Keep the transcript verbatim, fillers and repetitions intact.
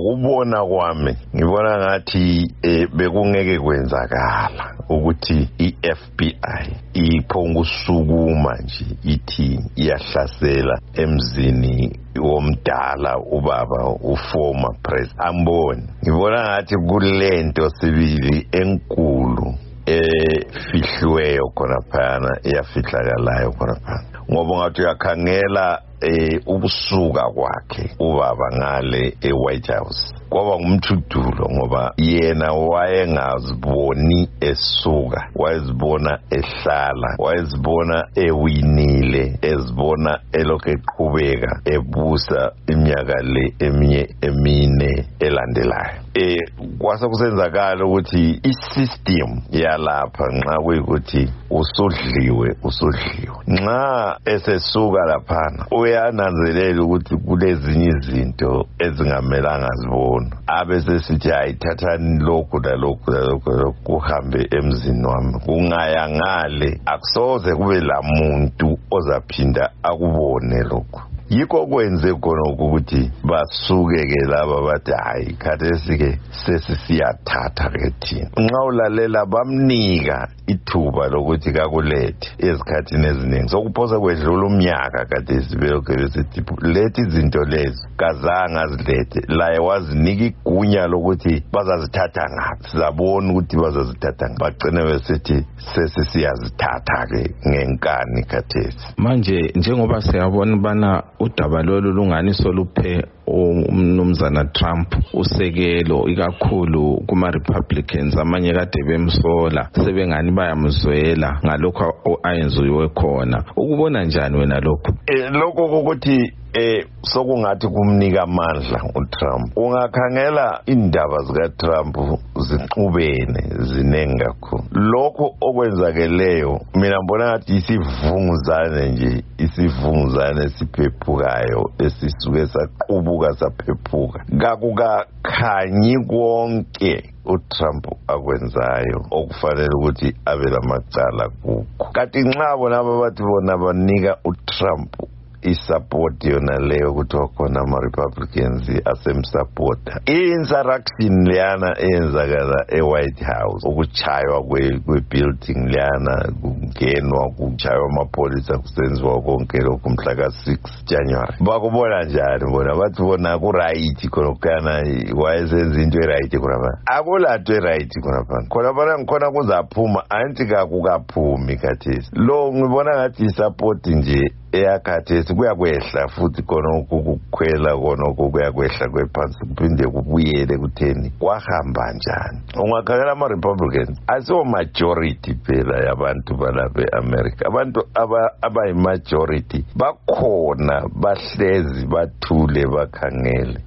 ngokubona kwami ngibona ngathi eh, bekungeke kwenzakala ukuthi i-F B I iphonga usukuma nje ithi iyahlasela emzini womdala ubaba uformer president. Amboni ngibona ngathi kulento sibili enkulu efihliweyo khona phana eyafihlakalayo khona phana, ngoba ngathi uyakhangela eh ubusuka kwakhe ubaba ngale eWhite House kwaba ngumthudulo, ngoba yena wayengaziboni esuka, wayezibona ehlala, wayezibona ewinile, ezibona elokhu eqhubeka ebusa iminyaka le eminye emine elandelayo. Eh kwase kusenzakala ukuthi isystem yalapha nxa kuyikuthi usodliwe usodliwe nxa esesuka laphana uyananzelela ukuthi kulezinye izinto ezingamelanga zibona, abese sithi ayithathani lokhu lalokhu lalokhu kuhambe emzini wami kungaya ngale, akusoze kube la muntu ozaphinda akubone lokhu. Yikho kwenze khona ukuthi basuke ke laba bathi hayi khathesi ke sesisiyathatha ke thina. Nxa ulalela bamnika ithuba lokuthi kakulethe ezikhathini eziningi, sokuphosa kwedlula umnyaka khathesi belokhu besithi lethe izinto lezo, kazange azilethe, laye wazinika igunya lokuthi bazazithatha ngaphi, sizabona ukuthi bazazithatha ngaphi, bagcine besithi sesisiyazithatha ke ngenkani khathesi. Manje njengoba siyabona bana udaba lolu lungani soluphe umnumzana Trump usekelo ikakhulu kuma Republicans, amanye kade bemsola sebengani bayamzwela ngalokho ayenziwe khona. Ukubona njani wena lokho? Eh lokho ukuthi eh sokungathi kumnika amandla uTrump. Ungakhangela indaba zika Trump ziqhubene zinengi kakhulu. Lokho okwenzakeleyo mina ngibona ngathi isivunguzane nje, isivunguzane siphephukayo esisuke saqhubuka saphephuka. Kakuka khanyi konke uTrump akwenzayo okufanele ukuthi abe lamacala kukho. Kanti nxa bona bathi bona banika uTrump isupport yona leyo kuthiwa khona ama-Republicans asemsupporta, i-insurrection leyana eyenzakala e-White House, ukuchaywa kwe-building leyana, kungenwa kuchaywa amapolisa kusenziwa konke lokhu mhla ka six January, bakubona njani bona? Bathi bona ku-right khonokana wayesenza into e-right khonapha, akulanto e-right khonapha khonapha ngikhona kuzaphuma anti kakukaphumi khathesi. Lo ngibona ngathi isupport nje eyakhathesi kuyakwehla futhi khonokho ukukhwela khonokho kuyakwehla kwephansi kuphinde kubuyele kutheni kwahamba njani. Ungakhangela ama-Republicans asiwo majority phela yabantu balapha e-America, abantu abayi-majority bakhona bahlezi bathule bakhangele.